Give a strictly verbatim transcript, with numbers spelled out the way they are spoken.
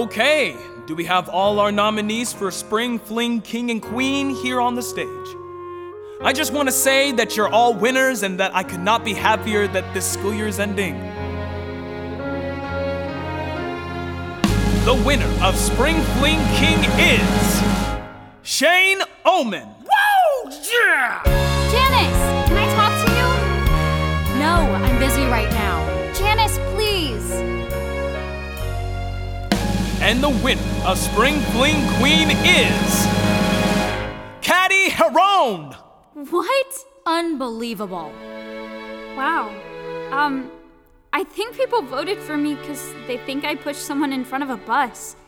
Okay, do we have all our nominees for Spring Fling King and Queen here on the stage? I just want to say that you're all winners and that I could not be happier that this school year is ending. The winner of Spring Fling King is Shane Oman. Whoa! Yeah! Janice, can I talk to you? No, I'm busy right now. Janice, please. And the winner of Spring Fling Queen is Caddy Harone. What? Unbelievable. Wow. Um, I think people voted for me because they think I pushed someone in front of a bus.